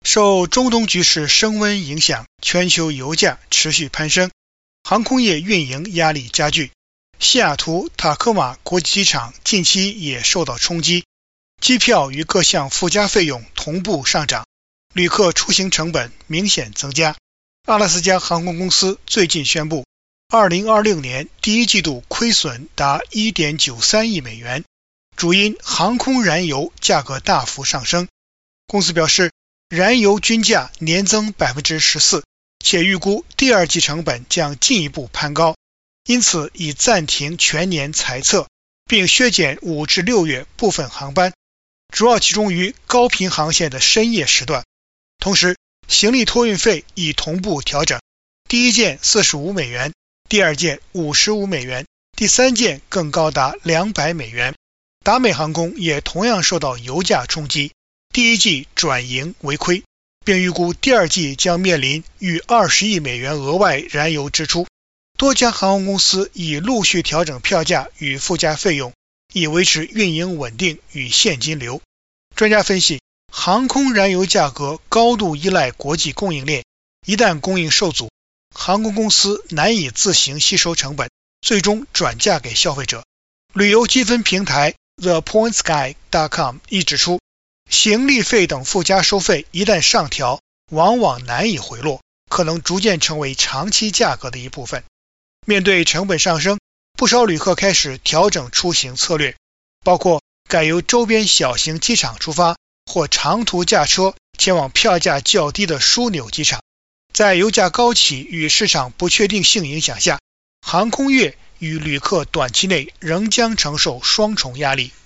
受中东局势升温影响，全球油价持续攀升，航空业运营压力加剧。西雅图塔科马国际机场近期也受到冲击，机票与各项附加费用同步上涨，旅客出行成本明显增加。阿拉斯加航空公司最近宣布，2020年第一季度亏损达 1.93 亿美元，主因航空燃油价格大幅上升。公司表示，燃油均价年增 14%， 且预估第二季成本将进一步攀高，因此已暂停全年财测，并削减5至6月部分航班，主要集中于高频航线的深夜时段。同时，行李托运费已同步调整，第一件45美元，第二件55美元，第三件更高达200美元。达美航空也同样受到油价冲击，第一季转盈为亏，并预估第二季将面临逾20亿美元额外燃油支出。多家航空公司已陆续调整票价与附加费用，以维持运营稳定与现金流。专家分析，航空燃油价格高度依赖国际供应链，一旦供应受阻，航空公司难以自行吸收成本，最终转嫁给消费者。旅游积分平台 ThePointsGuide.com 亦指出，行李费等附加收费一旦上调，往往难以回落，可能逐渐成为长期价格的一部分。面对成本上升，不少旅客开始调整出行策略，包括改由周边小型机场出发，或长途驾车前往票价较低的枢纽机场。在油价高企与市场不确定性影响下，航空业与旅客短期内仍将承受双重压力。